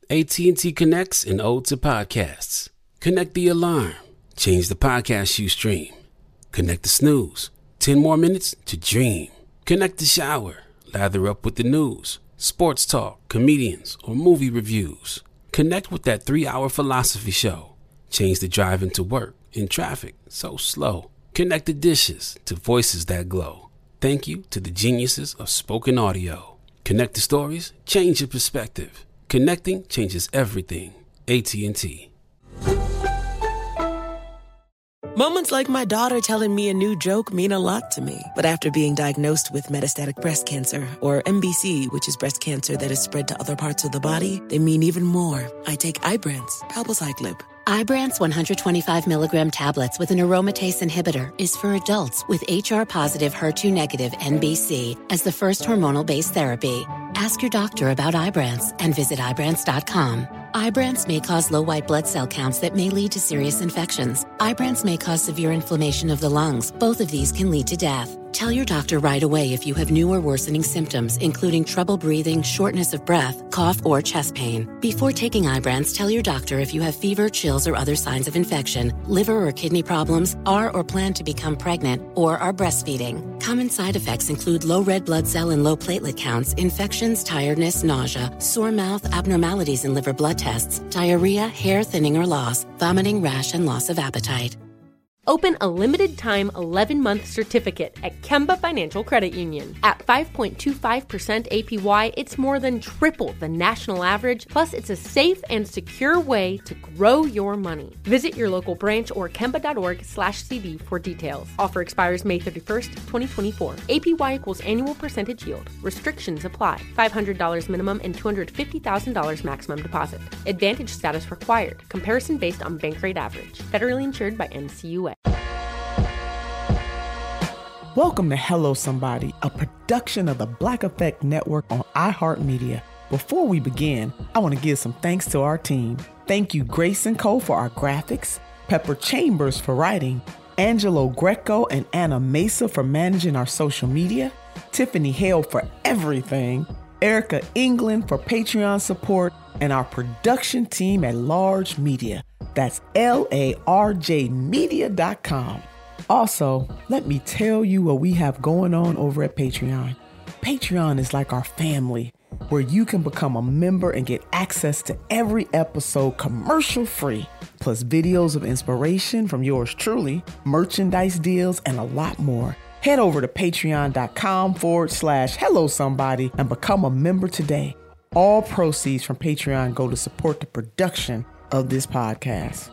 AT&T connects an ode to podcasts. Connect the alarm. Change the podcast you stream. Connect the snooze. 10 more minutes to dream. Connect the shower. Lather up with the news, sports talk, comedians, or movie reviews. Connect with that 3-hour philosophy show. Change the drive into work in traffic so slow. Connect the dishes to voices that glow. Thank you to the geniuses of spoken audio. Connect the stories, change your perspective. Connecting changes everything. AT&T. Moments like my daughter telling me a new joke mean a lot to me. But after being diagnosed with metastatic breast cancer, or MBC, which is breast cancer that is spread to other parts of the body, they mean even more. I take Ibrance, palbociclib. Ibrance 125 milligram tablets with an aromatase inhibitor is for adults with HR-positive, HER2-negative MBC as the first hormonal-based therapy. Ask your doctor about Ibrance and visit Ibrance.com. Ibrance may cause low white blood cell counts that may lead to serious infections. Ibrance may cause severe inflammation of the lungs. Both of these can lead to death. Tell your doctor right away if you have new or worsening symptoms, including trouble breathing, shortness of breath, cough, or chest pain. Before taking Ibrance, tell your doctor if you have fever, chills, or other signs of infection, liver or kidney problems, are or plan to become pregnant, or are breastfeeding. Common side effects include low red blood cell and low platelet counts, infections, tiredness, nausea, sore mouth, abnormalities in liver blood tests, diarrhea, hair thinning or loss, vomiting, rash, and loss of appetite. Open a limited-time 11-month certificate at Kemba Financial Credit Union. At 5.25% APY, it's more than triple the national average, plus it's a safe and secure way to grow your money. Visit your local branch or kemba.org/cd for details. Offer expires May 31st, 2024. APY equals annual percentage yield. Restrictions apply. $500 minimum and $250,000 maximum deposit. Advantage status required. Comparison based on bank rate average. Federally insured by NCUA. Welcome to Hello Somebody, a production of the Black Effect Network on iHeartMedia. Before we begin, I want to give some thanks to our team. Thank you, Grayson Cole, for our graphics, Pepper Chambers for writing, Angelo Greco and Anna Mesa for managing our social media, Tiffany Hale for everything, Erica England for Patreon support, and our production team at Large Media. That's larjmedia.com. Also, let me tell you what we have going on over at Patreon. Patreon is like our family, where you can become a member and get access to every episode commercial-free, plus videos of inspiration from yours truly, merchandise deals, and a lot more. Head over to patreon.com/Hello Somebody and become a member today. All proceeds from Patreon go to support the production of this podcast.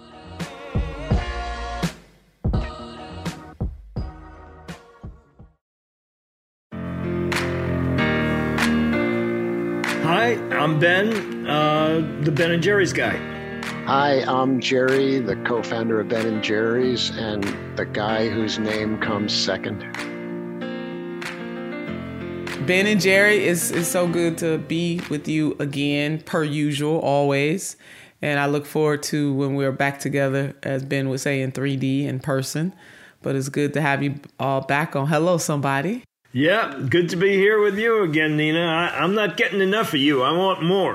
Hi, I'm Ben, the Ben & Jerry's guy. Hi, I'm Jerry, the co-founder of Ben & Jerry's and the guy whose name comes second. Ben & Jerry, is so good to be with you again, per usual, always. And I look forward to when we're back together, as Ben would say, in 3D in person. But it's good to have you all back on Hello Somebody. Yeah, good to be here with you again, Nina. I'm not getting enough of you. I want more.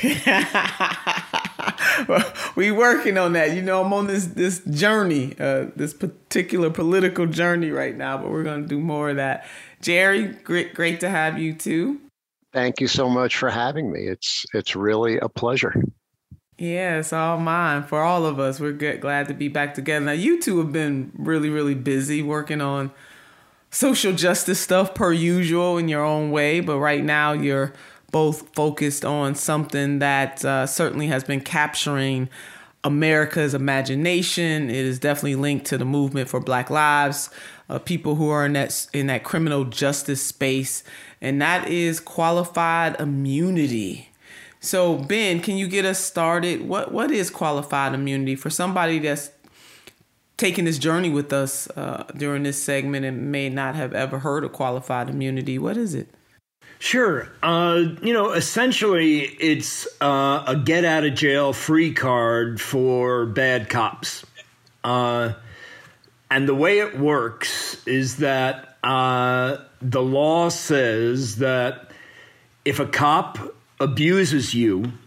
Well, we working on that. You know, I'm on this journey, this particular political journey right now, but we're going to do more of that. Jerry, great to have you too. Thank you so much for having me. It's really a pleasure. Yeah, it's all mine for all of us. We're glad to be back together. Now, you two have been really, really busy working on social justice stuff per usual in your own way. But right now you're both focused on something that certainly has been capturing America's imagination. It is definitely linked to the movement for Black Lives, people who are in that criminal justice space. And that is qualified immunity. So, Ben, can you get us started? What is qualified immunity for somebody that's taking this journey with us during this segment and may not have ever heard of qualified immunity? What is it? Sure. Essentially, it's a get out of jail free card for bad cops. And the way it works is that the law says that if a cop abuses you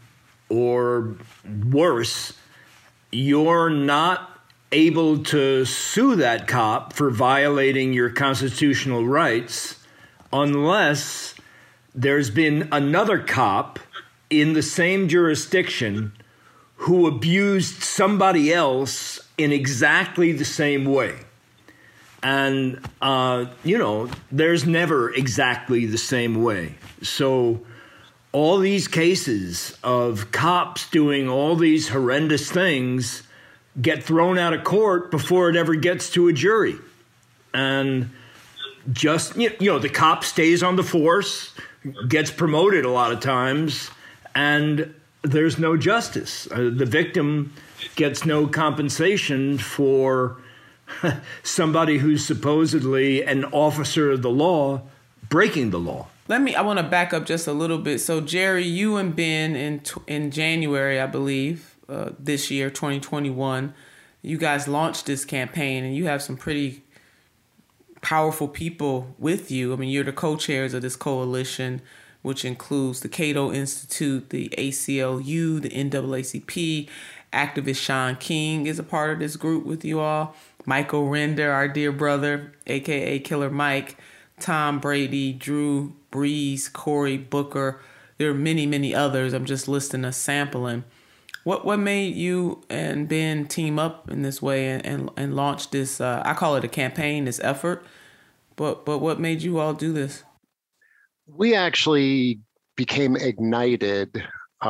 or worse, you're not able to sue that cop for violating your constitutional rights unless there's been another cop in the same jurisdiction who abused somebody else in exactly the same way. And, there's never exactly the same way. So all these cases of cops doing all these horrendous things get thrown out of court before it ever gets to a jury. And just, the cop stays on the force, gets promoted a lot of times, and there's no justice. The victim gets no compensation for somebody who's supposedly an officer of the law breaking the law. I want to back up just a little bit. So, Jerry, you and Ben in January, I believe, this year, 2021, you guys launched this campaign, and you have some pretty powerful people with you. I mean, you're the co-chairs of this coalition, which includes the Cato Institute, the ACLU, the NAACP. Activist Shaun King is a part of this group with you all. Michael Render, our dear brother, a.k.a. Killer Mike, Tom Brady, Drew Brees, Cory Booker. There are many, many others. I'm just listing a sampling. What made you and Ben team up in this way and launch this, I call it a campaign, this effort, but what made you all do this? We actually became ignited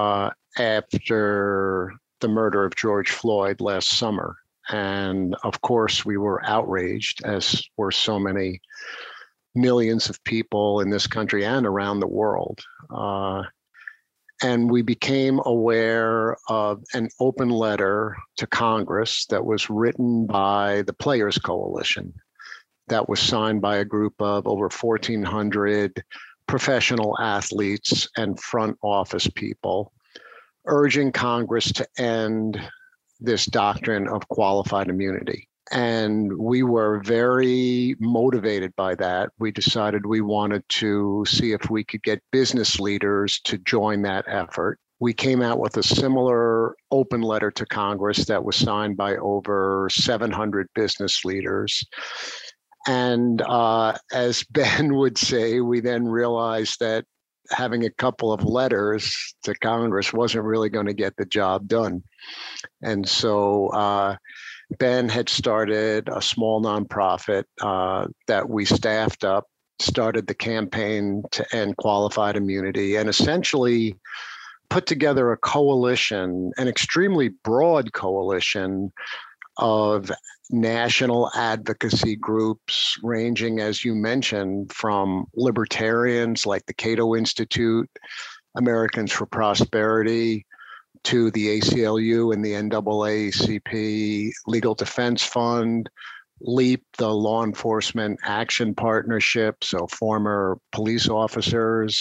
after the murder of George Floyd last summer. And of course, we were outraged, as were so many millions of people in this country and around the world. And we became aware of an open letter to Congress that was written by the Players Coalition, that was signed by a group of over 1,400 professional athletes and front office people, urging Congress to end this doctrine of qualified immunity. And we were very motivated by that. We decided we wanted to see if we could get business leaders to join that effort. We came out with a similar open letter to Congress that was signed by over 700 business leaders. And as Ben would say, we then realized that having a couple of letters to Congress wasn't really going to get the job done. And so Ben had started a small nonprofit that we staffed up, started the campaign to end qualified immunity, and essentially put together a coalition, an extremely broad coalition of national advocacy groups ranging, as you mentioned, from libertarians like the Cato Institute, Americans for Prosperity, to the ACLU and the NAACP, Legal Defense Fund, LEAP, the Law Enforcement Action Partnership, so former police officers.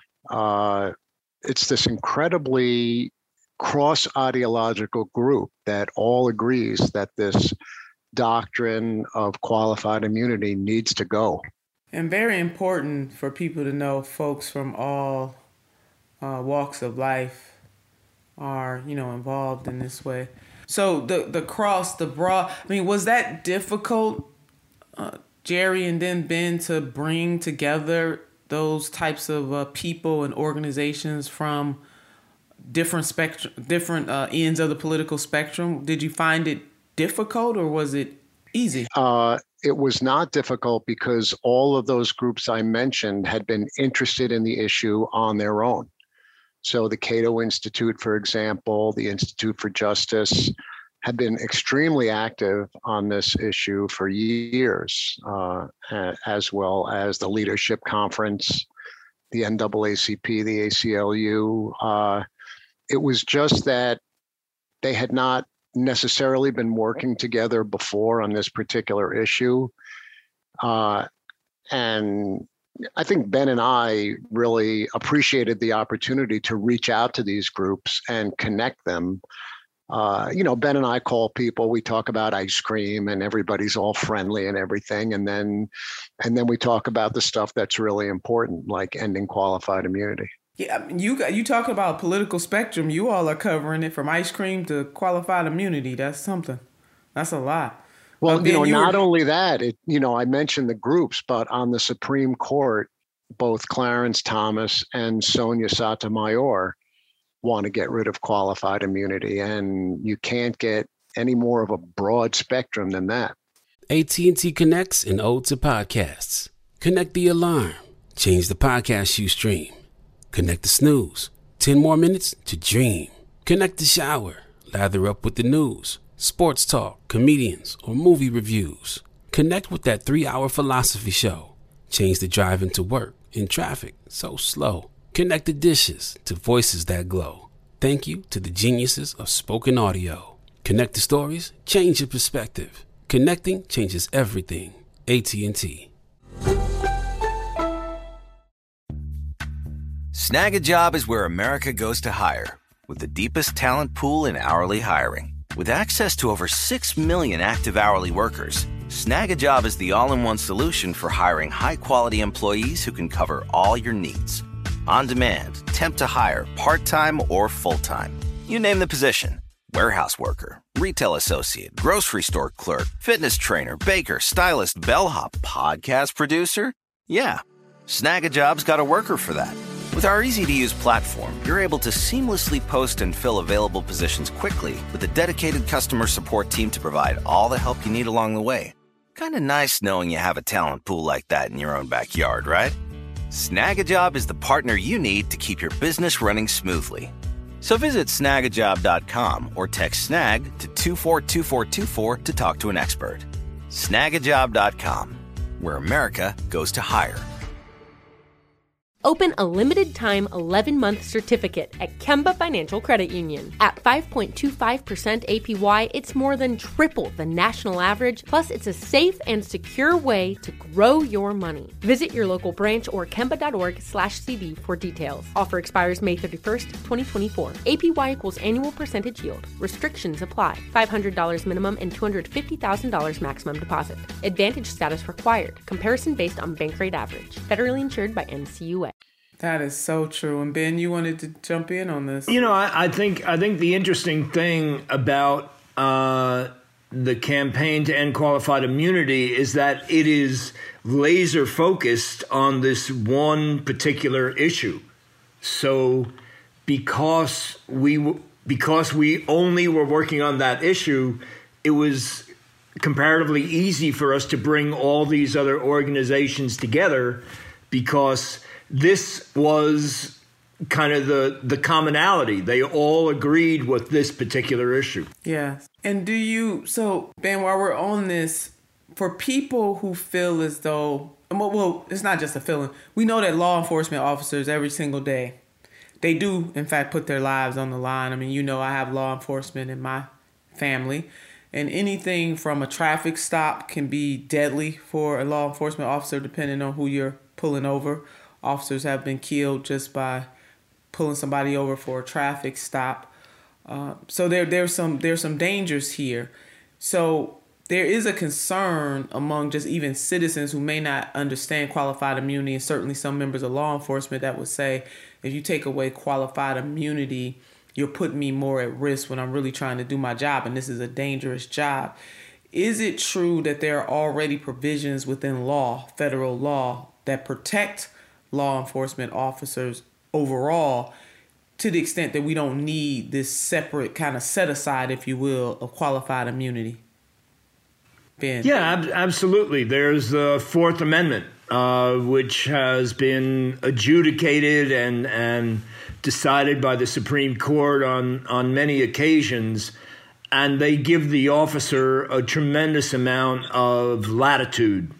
It's this incredibly cross-ideological group that all agrees that this doctrine of qualified immunity needs to go. And very important for people to know, folks from all walks of life are, involved in this way. So the broad, was that difficult, Jerry and then Ben, to bring together those types of people and organizations from different ends of the political spectrum? Did you find it difficult, or was it easy? It was not difficult because all of those groups I mentioned had been interested in the issue on their own. So the Cato Institute, for example, the Institute for Justice, have been extremely active on this issue for years, as well as the Leadership Conference, the NAACP, the ACLU. It was just that they had not necessarily been working together before on this particular issue. And I think Ben and I really appreciated the opportunity to reach out to these groups and connect them. Ben and I call people, we talk about ice cream and everybody's all friendly and everything. And then we talk about the stuff that's really important, like ending qualified immunity. Yeah, I mean, you talking about political spectrum. You all are covering it from ice cream to qualified immunity. That's something. That's a lot. Well, not only that, I mentioned the groups, but on the Supreme Court, both Clarence Thomas and Sonia Sotomayor want to get rid of qualified immunity, and you can't get any more of a broad spectrum than that. AT&T connects an ode to podcasts. Connect the alarm. Change the podcast you stream. Connect the snooze. 10 more minutes to dream. Connect the shower. Lather up with the news, sports talk, comedians, or movie reviews. Connect with that 3-hour philosophy show. Change the drive into work in traffic so slow. Connect the dishes to voices that glow. Thank you to the geniuses of spoken audio. Connect the stories, change your perspective. Connecting changes everything. AT&T. Snag a Job is where America goes to hire, with the deepest talent pool in hourly hiring. With access to over 6 million active hourly workers, Snag a Job is the all-in-one solution for hiring high-quality employees who can cover all your needs. On demand, temp to hire, part-time or full-time. You name the position. Warehouse worker, retail associate, grocery store clerk, fitness trainer, baker, stylist, bellhop, podcast producer. Yeah, Snag a Job's got a worker for that. With our easy-to-use platform, you're able to seamlessly post and fill available positions quickly with a dedicated customer support team to provide all the help you need along the way. Kind of nice knowing you have a talent pool like that in your own backyard, right? Snag a Job is the partner you need to keep your business running smoothly. So visit snagajob.com or text snag to 242424 to talk to an expert. Snagajob.com, where America goes to hire. Open a limited-time 11-month certificate at Kemba Financial Credit Union. At 5.25% APY, it's more than triple the national average, plus it's a safe and secure way to grow your money. Visit your local branch or kemba.org/CD for details. Offer expires May 31st, 2024. APY equals annual percentage yield. Restrictions apply. $500 minimum and $250,000 maximum deposit. Advantage status required. Comparison based on bank rate average. Federally insured by NCUA. That is so true. And Ben, you wanted to jump in on this. I think the interesting thing about the campaign to end qualified immunity is that it is laser focused on this one particular issue. So because we only were working on that issue, it was comparatively easy for us to bring all these other organizations together, because this was kind of the commonality. They all agreed with this particular issue. Yeah. And so Ben, while we're on this, for people who feel as though, well, it's not just a feeling. We know that law enforcement officers every single day, they do, in fact, put their lives on the line. I mean, I have law enforcement in my family, and anything from a traffic stop can be deadly for a law enforcement officer, depending on who you're pulling over. Officers have been killed just by pulling somebody over for a traffic stop. So there's some dangers here. So there is a concern among just even citizens who may not understand qualified immunity, and certainly some members of law enforcement that would say, if you take away qualified immunity, you're putting me more at risk when I'm really trying to do my job, and this is a dangerous job. Is it true that there are already provisions within law, federal law, that protect law enforcement officers overall, to the extent that we don't need this separate kind of set aside, if you will, of qualified immunity? Ben? Yeah, absolutely. There's the Fourth Amendment, which has been adjudicated and decided by the Supreme Court on many occasions, and they give the officer a tremendous amount of latitude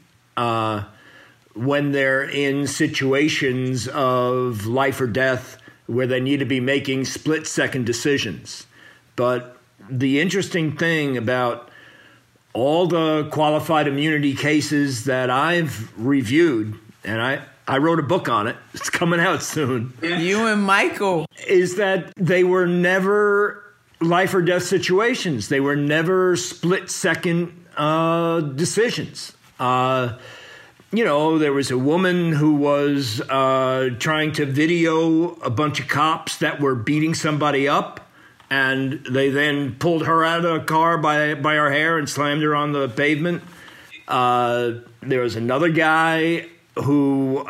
when they're in situations of life or death where they need to be making split-second decisions. But the interesting thing about all the qualified immunity cases that I've reviewed, and I wrote a book on it, it's coming out soon. You and Michael. Is that they were never life or death situations. They were never split-second decisions. there was a woman who was trying to video a bunch of cops that were beating somebody up, and they then pulled her out of the car by her hair and slammed her on the pavement. There was another guy who,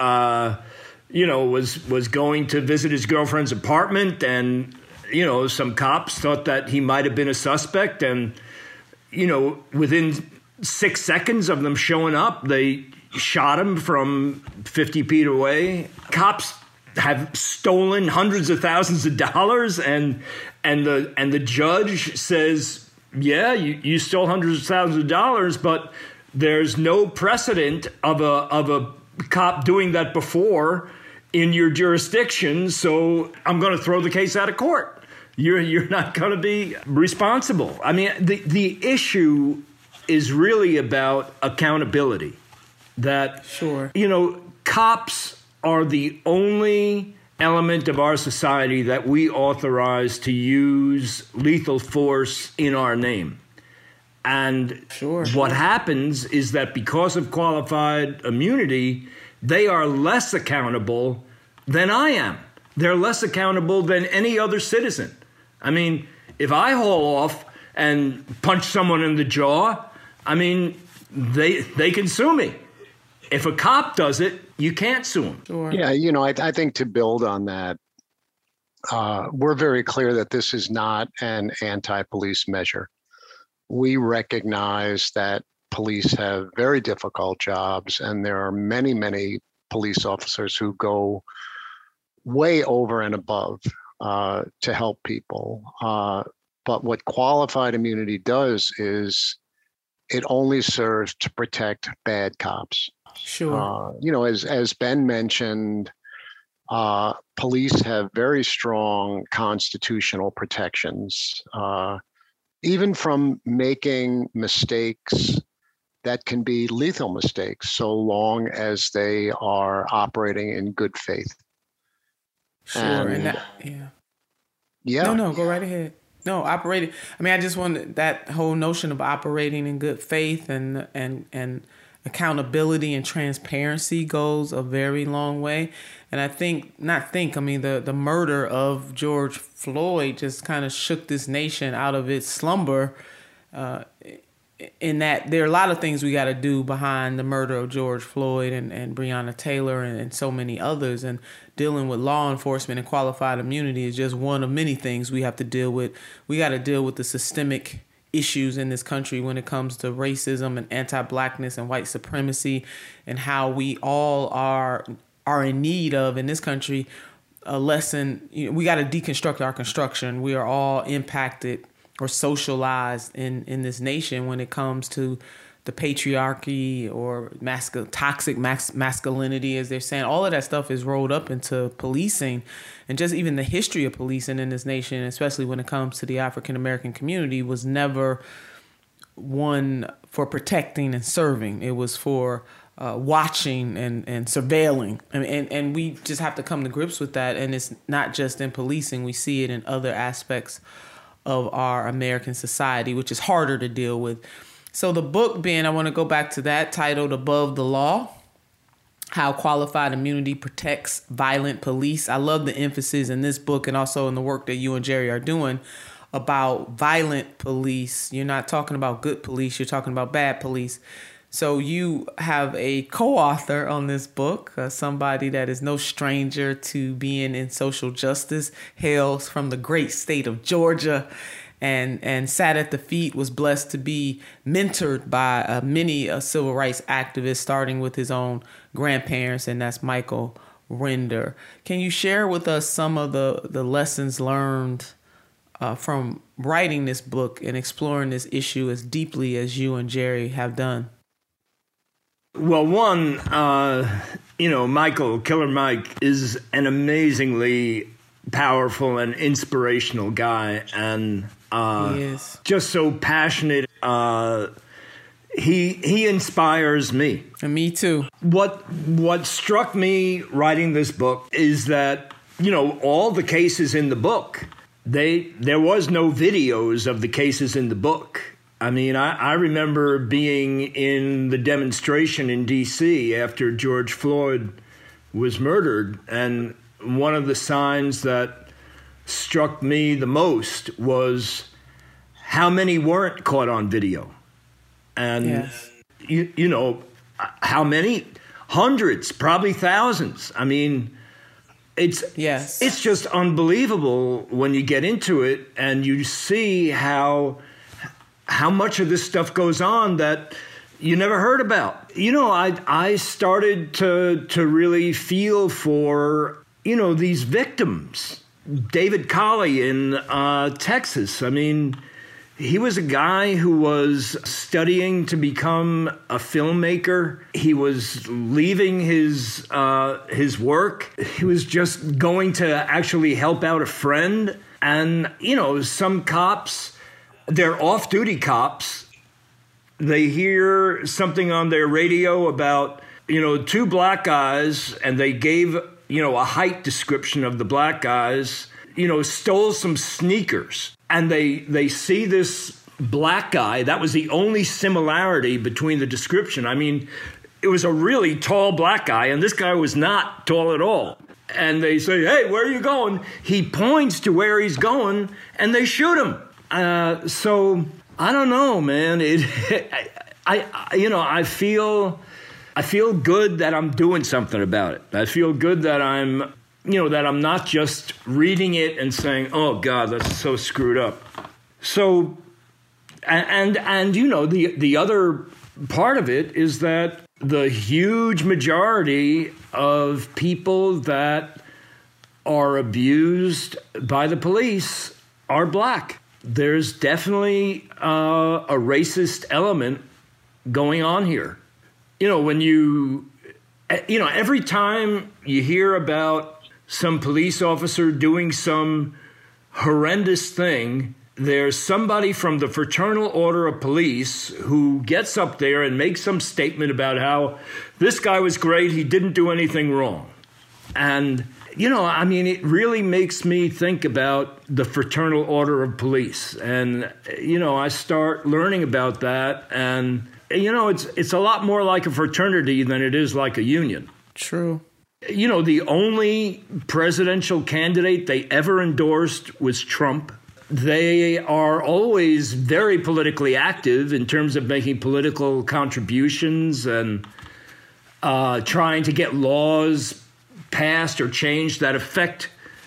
was going to visit his girlfriend's apartment, and, some cops thought that he might have been a suspect. And, within 6 seconds of them showing up, they shot him from 50 feet away. Cops have stolen hundreds of thousands of dollars, and the judge says, yeah, you stole hundreds of thousands of dollars, but there's no precedent of a cop doing that before in your jurisdiction, so I'm going to throw the case out of court. You're not going to be responsible. I mean, the issue is really about accountability. That, sure, cops are the only element of our society that we authorize to use lethal force in our name. And what happens is that because of qualified immunity, they are less accountable than I am. They're less accountable than any other citizen. I mean, if I haul off and punch someone in the jaw, I mean, they can sue me. If a cop does it, you can't sue him. Sure. Yeah, I think to build on that, we're very clear that this is not an anti-police measure. We recognize that police have very difficult jobs, and there are many, many police officers who go way over and above to help people. But what qualified immunity does is it only serves to protect bad cops. Sure. As Ben mentioned, police have very strong constitutional protections, even from making mistakes that can be lethal mistakes, so long as they are operating in good faith. Sure. Yeah. No, go right ahead. No, operating. I mean, I just wanted that whole notion of operating in good faith and accountability and transparency goes a very long way. And the murder of George Floyd just kind of shook this nation out of its slumber, in that there are a lot of things we got to do behind the murder of George Floyd and Breonna Taylor and so many others. And dealing with law enforcement and qualified immunity is just one of many things we have to deal with. We got to deal with the systemic issues in this country when it comes to racism and anti-blackness and white supremacy, and how we all are in need of, in this country, a lesson. We got to deconstruct our construction. We are all impacted or socialized in this nation when it comes to the patriarchy or toxic masculinity, as they're saying. All of that stuff is rolled up into policing, and just even the history of policing in this nation, especially when it comes to the African American community, was never one for protecting and serving. It was for watching and surveilling. And we just have to come to grips with that. And it's not just in policing. We see it in other aspects of our American society, which is harder to deal with. So the book, Ben, I want to go back to that, titled Above the Law: How Qualified Immunity Protects Violent Police. I love the emphasis in this book and also in the work that you and Jerry are doing about violent police. You're not talking about good police, you're talking about bad police. So you have a co-author on this book, somebody that is no stranger to being in social justice, hails from the great state of Georgia, and sat at the feet, was blessed to be mentored by many civil rights activists, starting with his own grandparents, and that's Michael Render. Can you share with us some of the lessons learned from writing this book and exploring this issue as deeply as you and Jerry have done? Well, one, Michael, Killer Mike, is an amazingly powerful and inspirational guy, and he is just so passionate. He inspires me. And me too. What struck me writing this book is that, all the cases in the book, there was no videos of the cases in the book. I mean, I remember being in the demonstration in D.C. after George Floyd was murdered, and one of the signs that struck me the most was how many weren't caught on video. And, yes. you know, how many? Hundreds, probably thousands. I mean, it's just unbelievable when you get into it and you see how much of this stuff goes on that you never heard about. You know, I started to really feel for, you know, these victims. David Colley in Texas. I mean, he was a guy who was studying to become a filmmaker. He was leaving his work. He was just going to actually help out a friend. And, you know, some cops, they're off-duty cops. They hear something on their radio about, you know, two black guys, and they gave, you know, a height description of the black guys, you know, stole some sneakers. And they see this black guy. That was the only similarity between the description. I mean, it was a really tall black guy, and this guy was not tall at all. And they say, hey, where are you going? He points to where he's going, and they shoot him. So I don't know, man. I feel good that I'm doing something about it. I feel good that I'm not just reading it and saying, oh God, that's so screwed up. So, and you know, the other part of it is that the huge majority of people that are abused by the police are black. There's definitely a racist element going on here. You know, when every time you hear about some police officer doing some horrendous thing, there's somebody from the Fraternal Order of Police who gets up there and makes some statement about how this guy was great, he didn't do anything wrong. And, you know, I mean, it really makes me think about the Fraternal Order of Police. And, you know, I start learning about that, and, you know, it's a lot more like a fraternity than it is like a union. True. You know, the only presidential candidate they ever endorsed was Trump. They are always very politically active in terms of making political contributions and trying to get laws passed or changed that affect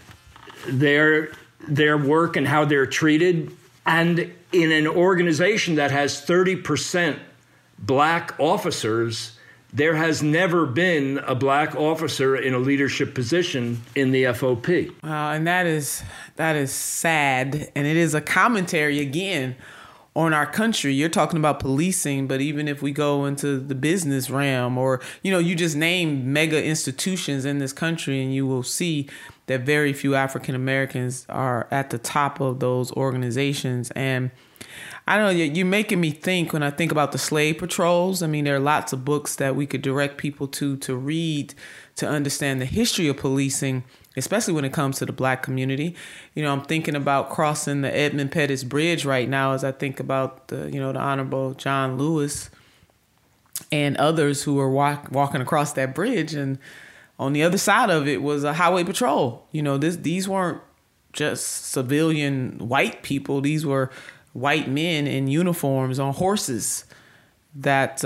their work and how they're treated. And in an organization that has 30% black officers, there has never been a black officer in a leadership position in the FOP. Wow, and that is sad, and it is a commentary again on our country. You're talking about policing, but even if we go into the business realm, or, you know, you just name mega institutions in this country, and you will see that very few African Americans are at the top of those organizations. And I don't know, you're making me think when I think about the slave patrols. I mean, there are lots of books that we could direct people to read to understand the history of policing, especially when it comes to the black community. You know, I'm thinking about crossing the Edmund Pettus Bridge right now as I think about the Honorable John Lewis and others who are walking across that bridge. And on the other side of it was a highway patrol. You know, these weren't just civilian white people. These were white men in uniforms on horses that,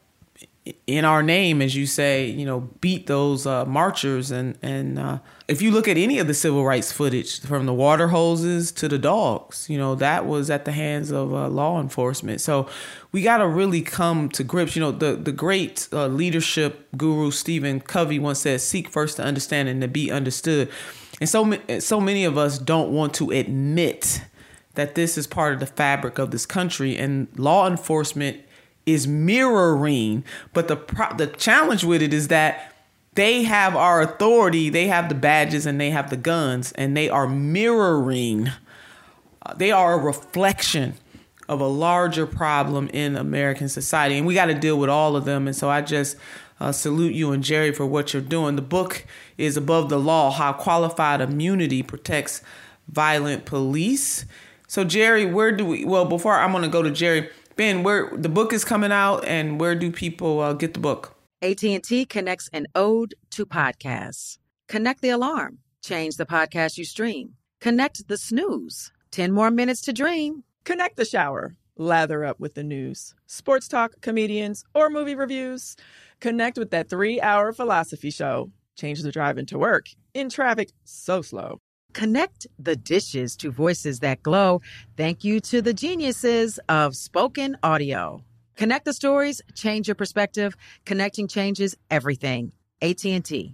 in our name, as you say, you know, beat those marchers. And if you look at any of the civil rights footage, from the water hoses to the dogs, you know, that was at the hands of law enforcement. So we got to really come to grips. You know, the great leadership guru Stephen Covey once said, "Seek first to understand and to be understood." And so many of us don't want to admit that this is part of the fabric of this country, and law enforcement is mirroring. But the challenge with it is that they have our authority, they have the badges, and they have the guns, and they are mirroring. They are a reflection of a larger problem in American society, and we got to deal with all of them. And so I just salute you and Jerry for what you're doing. The book is Above the Law: How Qualified Immunity Protects Violent Police. So Jerry, before I'm going to go to Jerry, Ben, where the book is coming out and where do people get the book? AT&T connects an ode to podcasts. Connect the alarm. Change the podcast you stream. Connect the snooze. 10 more minutes to dream. Connect the shower. Lather up with the news. Sports talk, comedians, or movie reviews. Connect with that 3-hour philosophy show. Change the drive into work. In traffic so slow. Connect the dishes to voices that glow. Thank you to the geniuses of spoken audio. Connect the stories, change your perspective. Connecting changes everything. AT&T.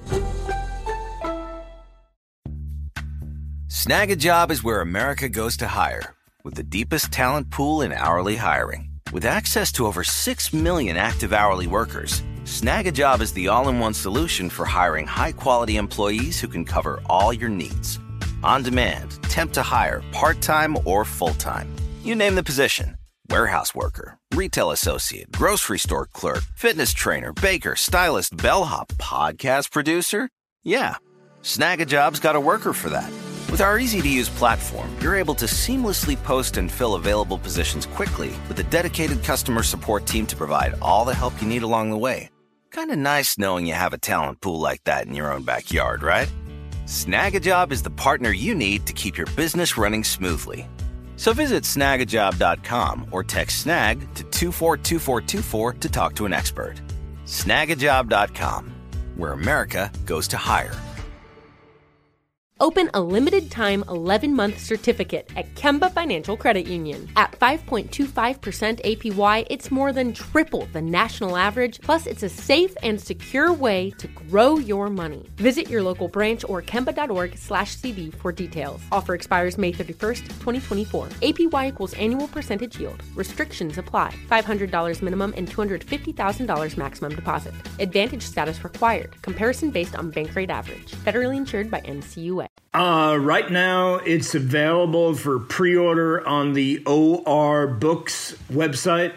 Snag a Job is where America goes to hire, with the deepest talent pool in hourly hiring. With access to over 6 million active hourly workers, Snag a Job is the all-in-one solution for hiring high-quality employees who can cover all your needs. On demand, temp to hire, part-time or full-time. You name the position. Warehouse worker, retail associate, grocery store clerk, fitness trainer, baker, stylist, bellhop, podcast producer. Yeah, Snag a Job's got a worker for that. With our easy-to-use platform, you're able to seamlessly post and fill available positions quickly with a dedicated customer support team to provide all the help you need along the way. Kind of nice knowing you have a talent pool like that in your own backyard, right? Snag a Job is the partner you need to keep your business running smoothly. So visit snagajob.com or text snag to 242424 to talk to an expert. Snagajob.com, where America goes to hire. Open a limited-time 11-month certificate at Kemba Financial Credit Union. At 5.25% APY, it's more than triple the national average, plus it's a safe and secure way to grow your money. Visit your local branch or kemba.org/CD for details. Offer expires May 31st, 2024. APY equals annual percentage yield. Restrictions apply. $500 minimum and $250,000 maximum deposit. Advantage status required. Comparison based on bank rate average. Federally insured by NCUA. Right now, it's available for pre-order on the OR Books website.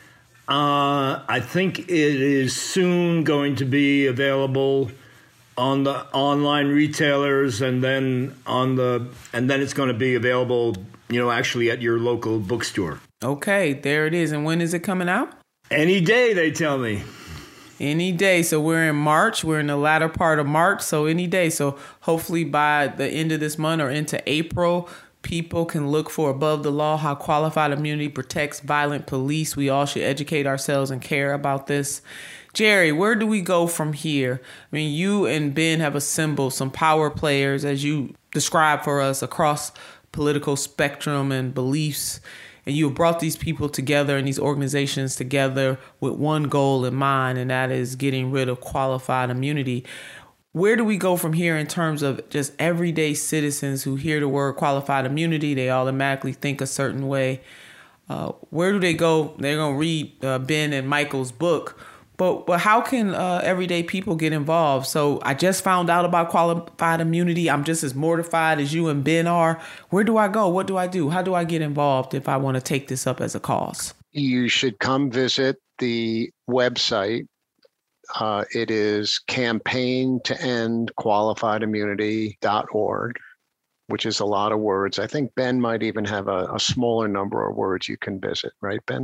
I think it is soon going to be available on the online retailers, and then it's going to be available, actually at your local bookstore. Okay, there it is. And when is it coming out? Any day, they tell me. Any day. So we're in March. We're in the latter part of March. So any day. So hopefully by the end of this month or into April, people can look for Above the Law, How Qualified Immunity Protects Violent Police. We all should educate ourselves and care about this. Jerry, where do we go from here? I mean, you and Ben have assembled some power players, as you described for us, across political spectrum and beliefs. And you have brought these people together and these organizations together with one goal in mind, and that is getting rid of qualified immunity. Where do we go from here in terms of just everyday citizens who hear the word qualified immunity? They automatically think a certain way. Where do they go? They're going to read Ben and Michael's book. But how can everyday people get involved? So I just found out about qualified immunity. I'm just as mortified as you and Ben are. Where do I go? What do I do? How do I get involved if I want to take this up as a cause? You should come visit the website. It is campaigntoendqualifiedimmunity.org, which is a lot of words. I think Ben might even have a smaller number of words you can visit, right, Ben?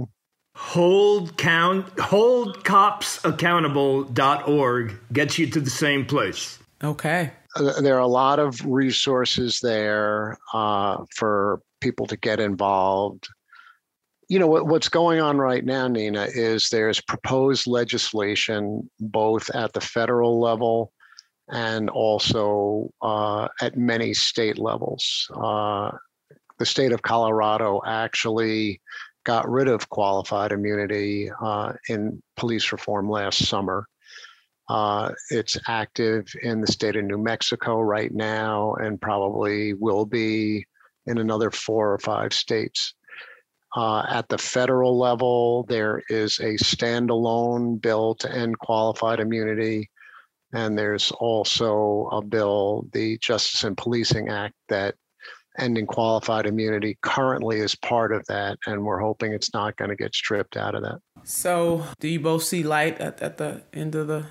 HoldCopsAccountable.org gets you to the same place. Okay. There are a lot of resources there for people to get involved. You know, what's going on right now, Nina, is there's proposed legislation both at the federal level and also at many state levels. The state of Colorado actually got rid of qualified immunity in police reform last summer. It's active in the state of New Mexico right now and probably will be in another 4 or 5 states. At the federal level, there is a standalone bill to end qualified immunity. And there's also a bill, the Justice and Policing Act, that ending qualified immunity currently is part of that, and we're hoping it's not going to get stripped out of that. So do you both see light at the end of the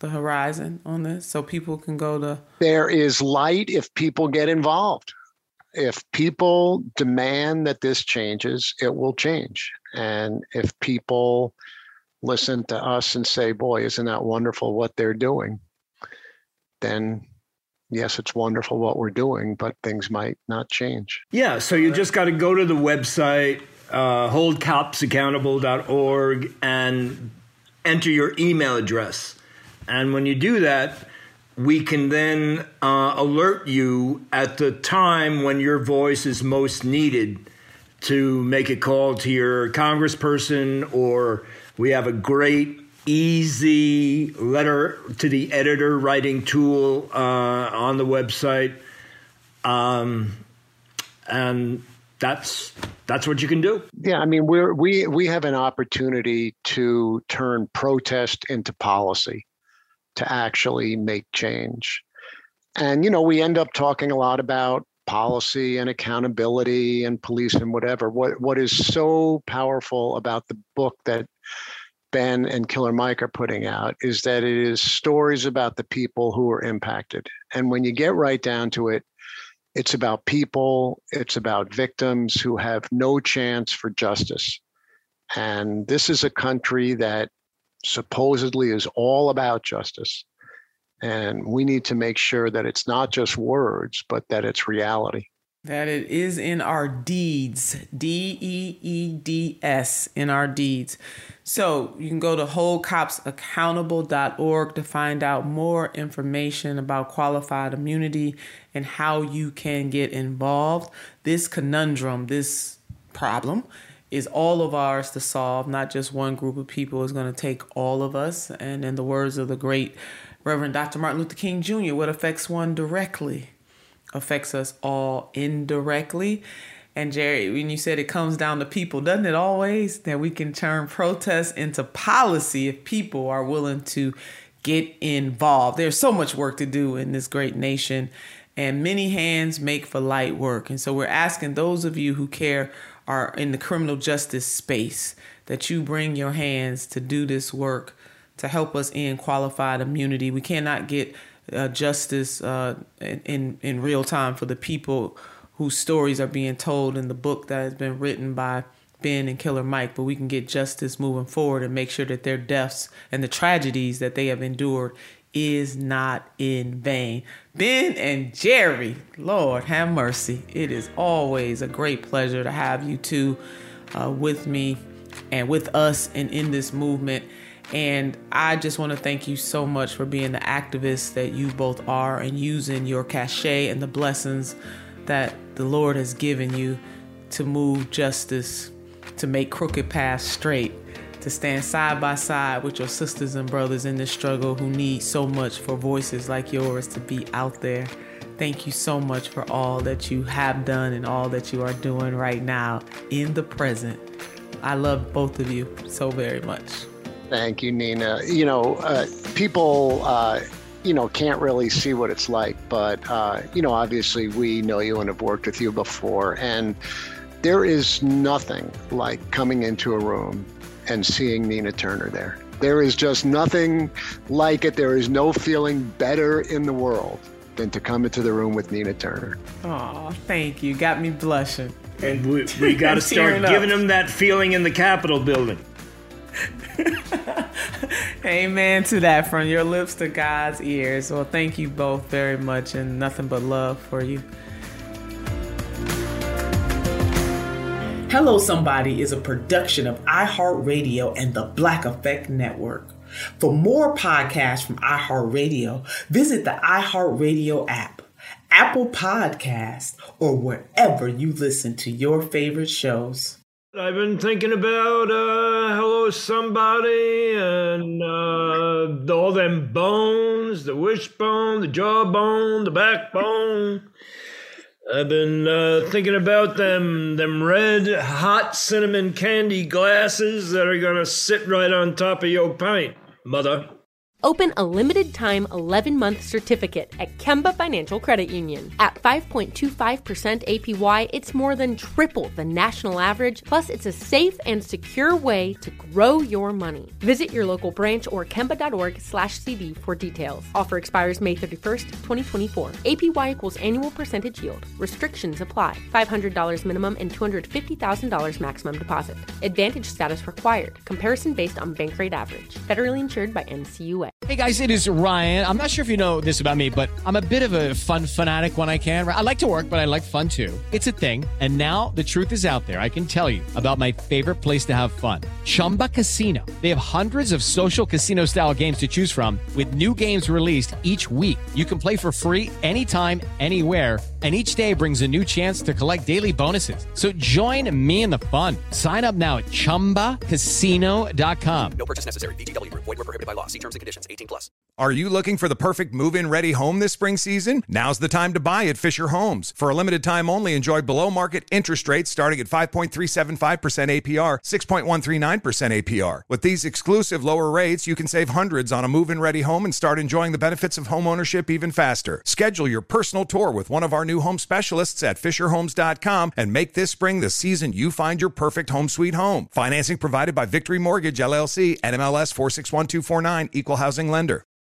horizon on this, so people can go to... There is light if people get involved. if people demand that this changes, it will change. And if people listen to us and say, boy, isn't that wonderful what they're doing, then yes, it's wonderful what we're doing, but things might not change. Yeah, so you just got to go to the website, holdcopsaccountable.org, and enter your email address. And when you do that, we can then alert you at the time when your voice is most needed to make a call to your congressperson, or we have a great, easy letter to the editor writing tool on the website. And that's what you can do. Yeah, I mean, we have an opportunity to turn protest into policy, to actually make change. And, you know, we end up talking a lot about policy and accountability and police and whatever. What is so powerful about the book that Ben and Killer Mike are putting out is that it is stories about the people who are impacted. And when you get right down to it, it's about people, it's about victims who have no chance for justice. And this is a country that supposedly is all about justice. And we need to make sure that it's not just words, but that it's reality. That it is in our deeds, DEEDS, in our deeds. So you can go to holdcopsaccountable.org to find out more information about qualified immunity and how you can get involved. This conundrum, this problem, is all of ours to solve. Not just one group of people. Is going to take all of us. And in the words of the great Reverend Dr. Martin Luther King Jr., what affects one directly affects us all indirectly. And Jerry, when you said it comes down to people, doesn't it always? That we can turn protests into policy if people are willing to get involved. There's so much work to do in this great nation, and many hands make for light work. And so we're asking those of you who care, are in the criminal justice space, that you bring your hands to do this work to help us end qualified immunity. We cannot get justice in real time for the people whose stories are being told in the book that has been written by Ben and Killer Mike, but we can get justice moving forward and make sure that their deaths and the tragedies that they have endured is not in vain. Ben and Jerry, Lord have mercy. It is always a great pleasure to have you two with me and with us and in this movement. And I just want to thank you so much for being the activists that you both are and using your cachet and the blessings that the Lord has given you to move justice, to make crooked paths straight, to stand side by side with your sisters and brothers in this struggle who need so much for voices like yours to be out there. Thank you so much for all that you have done and all that you are doing right now in the present. I love both of you so very much. Thank you, Nina. You know, people, can't really see what it's like, but, obviously we know you and have worked with you before. And there is nothing like coming into a room and seeing Nina Turner there. There is just nothing like it. There is no feeling better in the world than to come into the room with Nina Turner. Oh, thank you. Got me blushing. And we got to start giving them that feeling in the Capitol building. Amen to that, from your lips to God's ears. Well, thank you both very much, and nothing but love for you. Hello Somebody is a production of iHeartRadio and the Black Effect Network. For more podcasts from iHeartRadio, visit the iHeartRadio app, Apple Podcasts, or wherever you listen to your favorite shows. I've been thinking about Hello Somebody and all them bones, the wishbone, the jawbone, the backbone. I've been thinking about them red hot cinnamon candy glasses that are gonna sit right on top of your pint, mother. Open a limited-time 11-month certificate at Kemba Financial Credit Union. At 5.25% APY, it's more than triple the national average, plus it's a safe and secure way to grow your money. Visit your local branch or kemba.org/cd for details. Offer expires May 31st, 2024. APY equals annual percentage yield. Restrictions apply. $500 minimum and $250,000 maximum deposit. Advantage status required. Comparison based on bank rate average. Federally insured by NCUA. Hey guys, it is Ryan. I'm not sure if you know this about me, but I'm a bit of a fun fanatic when I can. I like to work, but I like fun too. It's a thing. And now the truth is out there. I can tell you about my favorite place to have fun. Chumba Casino. They have hundreds of social casino style games to choose from with new games released each week. You can play for free anytime, anywhere. And each day brings a new chance to collect daily bonuses. So join me in the fun. Sign up now at ChumbaCasino.com. No purchase necessary. VGW. Void where prohibited by law. See terms and conditions. 18+. Are you looking for the perfect move-in ready home this spring season? Now's the time to buy at Fisher Homes. For a limited time only, enjoy below-market interest rates starting at 5.375% APR, 6.139% APR. With these exclusive lower rates, you can save hundreds on a move-in ready home and start enjoying the benefits of home ownership even faster. Schedule your personal tour with one of our new home specialists at FisherHomes.com and make this spring the season you find your perfect home sweet home. Financing provided by Victory Mortgage, LLC, NMLS 461249, Equal Housing Lender.